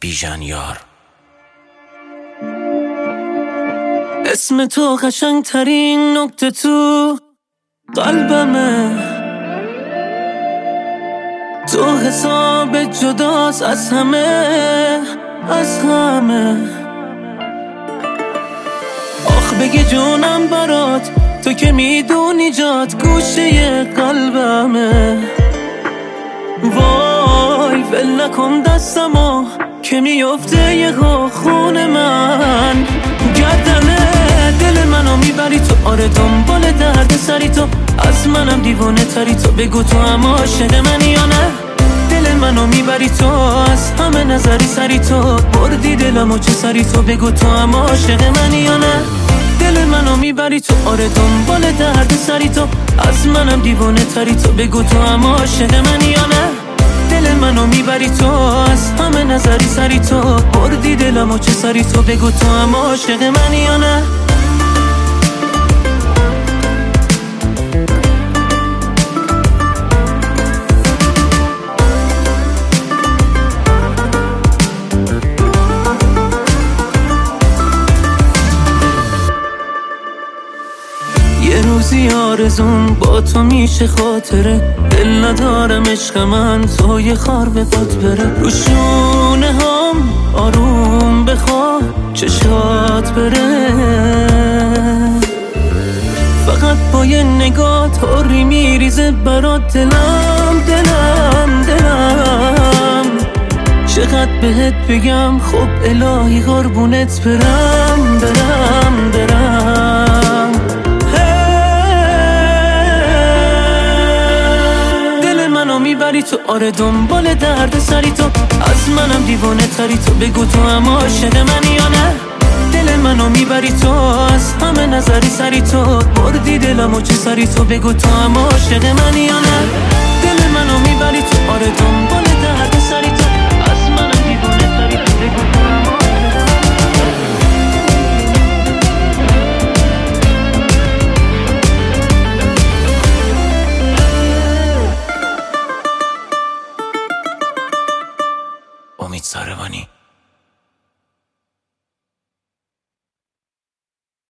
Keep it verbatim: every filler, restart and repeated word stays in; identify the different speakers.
Speaker 1: بیژن یار.
Speaker 2: اسم تو قشنگ ترین نکته تو قلبمه، تو حساب جداست از همه از همه. آخ بگی جونم برات، تو که میدونی جات گوشه قلبمه. وای ول نکن دستمو که میفته یه خون من. گردنه دل منو میبری تو، آره دنبال درد سری تو، از منم دیوانه تری تو. بگو تو هم عاشق منی یا نه؟ دل منو میبری تو، از همه نظری سری تو، بردی دلمو چه سری تو. بگو تو هم عاشق منی یا نه؟ دل منو میبری تو، آره دنبال درد سری تو، از منم دیوانه تری تو. بگو تو هم عاشق منی یا نه؟ دل منو میبری تو، از همه نظری سری تو، بردی دلمو چه سری تو. بگو تو هم عاشق منی یا نه؟ یه روزی آرزون با تو میشه خاطره، دل ندارم عشق من تو یه خار به پات بره. رو شونه هم آروم بخوا چشات بره، فقط با یه نگاه طوری میریزه برات دلم دلم دلم. چقدر بهت بگم خب الهی قربونت برم برم برم. میبری تو، آره دنبال درد سری تو، از منم دیوانه تری تو. بگو تو هم عاشق منی یا نه؟ دل منو میبری تو، از همه نظری سری تو، بردی دلمو چه سری تو. بگو تو هم عاشق منی یا نه؟ دل منو میبری تو، آره دنبال